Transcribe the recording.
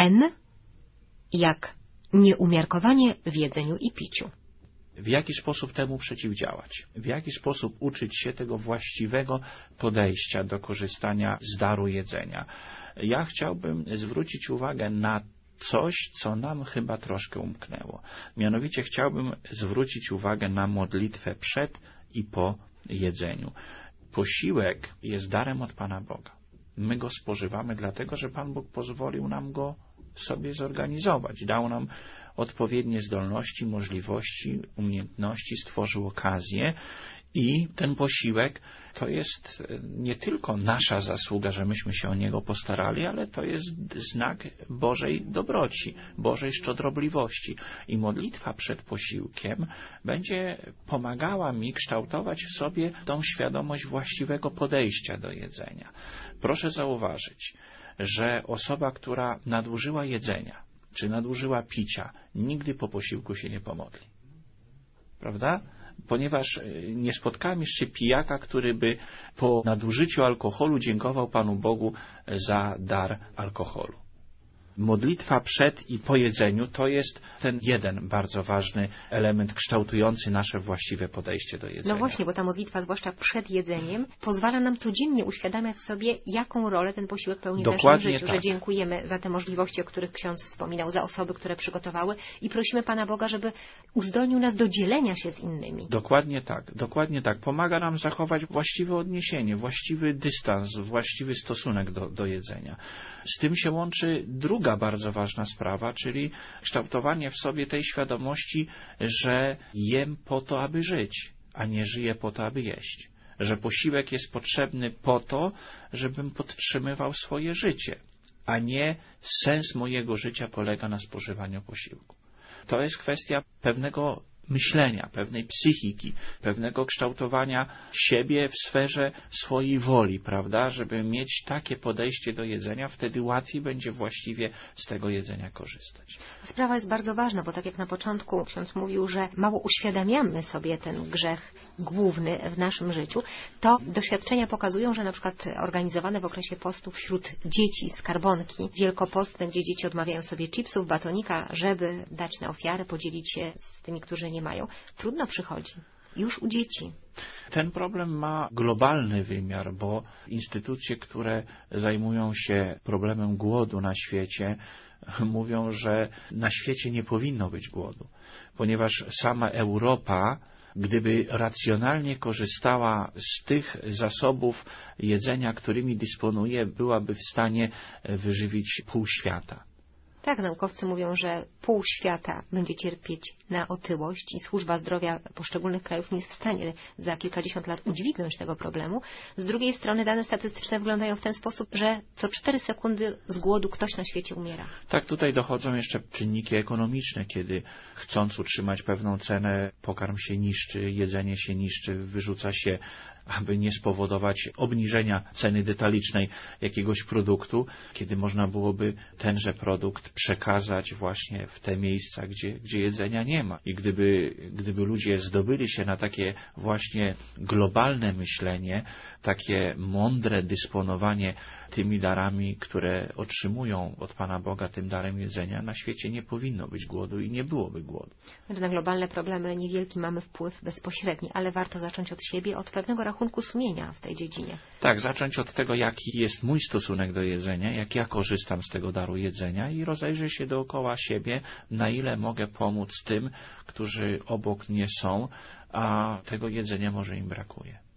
N jak nieumiarkowanie w jedzeniu i piciu. W jaki sposób temu przeciwdziałać? W jaki sposób uczyć się tego właściwego podejścia do korzystania z daru jedzenia? Ja chciałbym zwrócić uwagę na coś, co nam chyba troszkę umknęło. Mianowicie chciałbym zwrócić uwagę na modlitwę przed i po jedzeniu. Posiłek jest darem od Pana Boga. My go spożywamy dlatego, że Pan Bóg pozwolił nam go sobie zorganizować. Dał nam odpowiednie zdolności, możliwości, umiejętności, stworzył okazję i ten posiłek to jest nie tylko nasza zasługa, że myśmy się o niego postarali, ale to jest znak Bożej dobroci, Bożej szczodrobliwości. I modlitwa przed posiłkiem będzie pomagała mi kształtować w sobie tą świadomość właściwego podejścia do jedzenia. Proszę zauważyć, że osoba, która nadużyła jedzenia, czy nadużyła picia, nigdy po posiłku się nie pomodli. Prawda? Ponieważ nie spotkałem jeszcze pijaka, który by po nadużyciu alkoholu dziękował Panu Bogu za dar alkoholu. Modlitwa przed i po jedzeniu to jest ten jeden bardzo ważny element kształtujący nasze właściwe podejście do jedzenia. No właśnie, bo ta modlitwa, zwłaszcza przed jedzeniem, pozwala nam codziennie uświadamiać sobie, jaką rolę ten posiłek pełni w naszym życiu, że dziękujemy za te możliwości, o których ksiądz wspominał, za osoby, które przygotowały i prosimy Pana Boga, żeby uzdolnił nas do dzielenia się z innymi. Dokładnie tak, dokładnie tak. Pomaga nam zachować właściwe odniesienie, właściwy dystans, właściwy stosunek do jedzenia. Z tym się łączy druga bardzo ważna sprawa, czyli kształtowanie w sobie tej świadomości, że jem po to, aby żyć, a nie żyję po to, aby jeść. Że posiłek jest potrzebny po to, żebym podtrzymywał swoje życie, a nie sens mojego życia polega na spożywaniu posiłku. To jest kwestia pewnego myślenia, pewnej psychiki, pewnego kształtowania siebie w sferze swojej woli, prawda, żeby mieć takie podejście do jedzenia, wtedy łatwiej będzie właściwie z tego jedzenia korzystać. Sprawa jest bardzo ważna, bo tak jak na początku ksiądz mówił, że mało uświadamiamy sobie ten grzech główny w naszym życiu, to doświadczenia pokazują, że na przykład organizowane w okresie postu wśród dzieci skarbonki wielkopostne, gdzie dzieci odmawiają sobie chipsów, batonika, żeby dać na ofiarę, podzielić się z tymi, którzy nie mają, trudno przychodzi. Już u dzieci. Ten problem ma globalny wymiar, bo instytucje, które zajmują się problemem głodu na świecie, mówią, że na świecie nie powinno być głodu, ponieważ sama Europa, gdyby racjonalnie korzystała z tych zasobów jedzenia, którymi dysponuje, byłaby w stanie wyżywić pół świata. Tak, naukowcy mówią, że pół świata będzie cierpieć na otyłość i służba zdrowia poszczególnych krajów nie jest w stanie za kilkadziesiąt lat udźwignąć tego problemu. Z drugiej strony dane statystyczne wyglądają w ten sposób, że co 4 sekundy z głodu ktoś na świecie umiera. Tak, tutaj dochodzą jeszcze czynniki ekonomiczne, kiedy chcąc utrzymać pewną cenę, pokarm się niszczy, jedzenie się niszczy, wyrzuca się, aby nie spowodować obniżenia ceny detalicznej jakiegoś produktu, kiedy można byłoby tenże produkt przekazać właśnie w te miejsca, gdzie jedzenia nie ma. I gdyby ludzie zdobyli się na takie właśnie globalne myślenie, takie mądre dysponowanie tymi darami, które otrzymują od Pana Boga, tym darem jedzenia, na świecie nie powinno być głodu i nie byłoby głodu. Na globalne problemy niewielki mamy wpływ bezpośredni, ale warto zacząć od siebie, od pewnego rachunku sumienia w tej dziedzinie. Tak, zacząć od tego, jaki jest mój stosunek do jedzenia, jak ja korzystam z tego daru jedzenia i rozejrzeć się dookoła siebie, na ile mogę pomóc tym, którzy obok mnie są, a tego jedzenia może im brakuje.